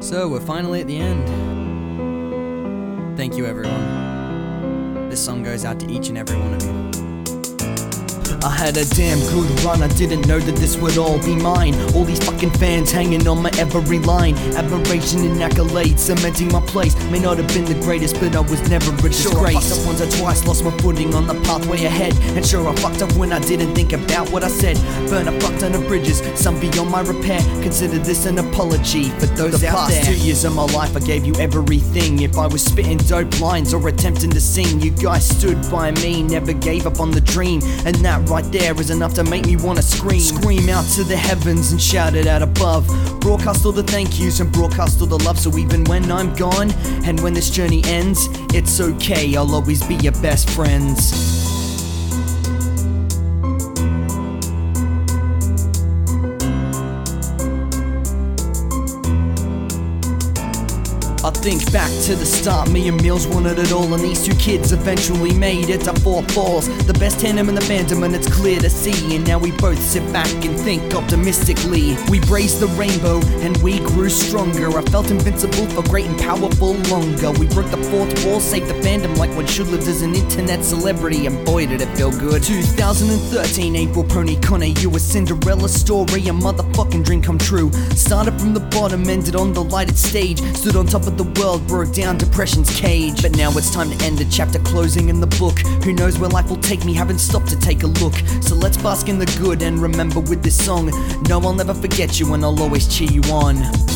So, we're finally at the end. Thank you, everyone. This song goes out to each and every one of you. I had a damn good run, I didn't know that this would all be mine. All these fucking fans hanging on my every line. Admiration and accolades, cementing my place. May not have been the greatest, but I was never a disgrace. Sure, I fucked up once or twice, lost my footing on the pathway ahead. And sure, I fucked up when I didn't think about what I said. Burn a fuck ton of bridges, some beyond my repair. Consider this an apology for those out there. The past 2 years of my life, I gave you everything. If I was spitting dope lines or attempting to sing, you guys stood by me, never gave up on the dream. And that right there is enough to make me wanna scream out to the heavens and shout it out above. Broadcast all the thank yous and broadcast all the love. So even when I'm gone and when this journey ends, it's okay, I'll always be your best friends. I think back to the start, me and Mills wanted it all, and these two kids eventually made it to 4 falls. The best tandem in the fandom, and it's clear to see. And now we both sit back and think optimistically. We brazed the rainbow and we grew stronger. I felt invincible for great and powerful longer. We broke the 4th wall, saved the fandom like one should lived as an internet celebrity, and boy did it feel good. 2013, April Pony Connor, you a Cinderella story, a motherfucking dream come true. Started from the bottom, ended on the lighted stage, stood on top of the world, broke down depression's cage. But now it's time to end a chapter, closing in the book. Who knows where life will take me, haven't stopped to take a look. So let's bask in the good and remember with this song, no, I'll never forget you and I'll always cheer you on.